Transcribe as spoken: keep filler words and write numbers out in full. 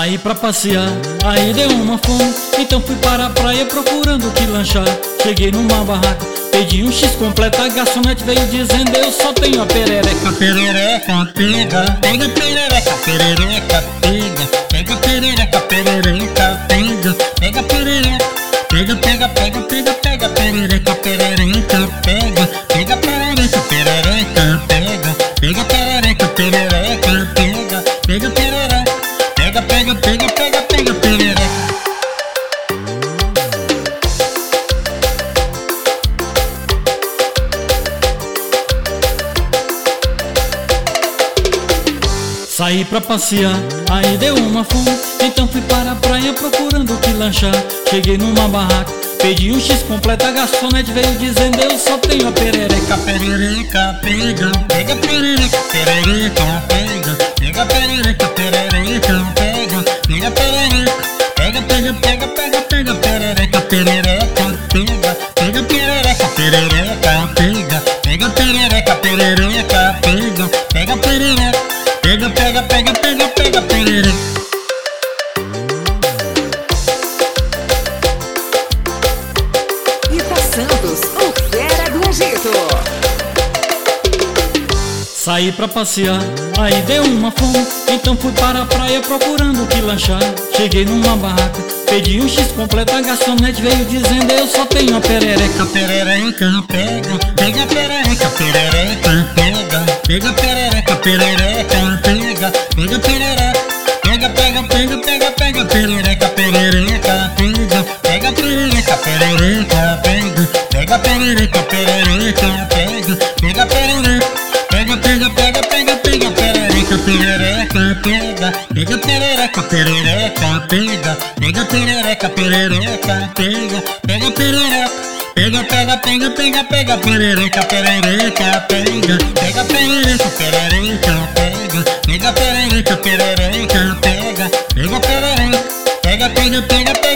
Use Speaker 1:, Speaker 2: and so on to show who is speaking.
Speaker 1: Saí pra passear, aí deu uma fome, então fui para a praia procurando o que lanchar. Cheguei numa barraca, pedi um X completo, a garçonete veio dizendo: eu só tenho a perereca.
Speaker 2: Perereca, pega, pega perereca, perereca, pega, pega perereca, perereca, pega, pega perereca, pega, pega, pega, pega, pega perereca, perereca, pega, pega perereca, perereca, pega, pega perereca, perereca, pega, pega perereca, pega, pega, pega, pega, pega perereca.
Speaker 1: Saí pra passear, aí deu uma fome, então fui para a praia procurando o que lanchar. Cheguei numa barraca, pedi um X completo, a garçonete veio dizendo: eu só tenho a perereca.
Speaker 2: Perereca, pega, pega perereca, perereca, pega, pega perereca, perereca, pega, pega perereca, pega, pega, pega, pega, pega perereca, perereca, pega, pega perereca, perereca, pega, pega perereca, perereca, pega, pega perereca, pega, pega, pega, pega, pega perereca.
Speaker 3: Ita Santos, o fera do Egito.
Speaker 1: Saí pra passear, aí deu uma fome, então fui para a praia procurando o que lanchar. Cheguei numa barraca, pedi um X completo, a garçonete veio dizendo: eu só tenho a perereca.
Speaker 2: Perereca, pega, pega perereca, perereca, pega, pega perereca, perereca, pega, pega perereca, pega, pega, pega, pega, pega perereca, perereca, pega, pega perereca, perereca, pega, pega perereca, perereca, pega, pega perereca, pega, pega, pega, pega, pega perereca, perereca, pega, pega perereca, perereca, pega, pega perereca, perereca, pega, pega perereca, pega, pega, pega, pega, pega perereca, perereca, pega, pega perereca, perereca, pega, pega perereca, perereca, pega, pega perereca, pega, pega, pega, pega.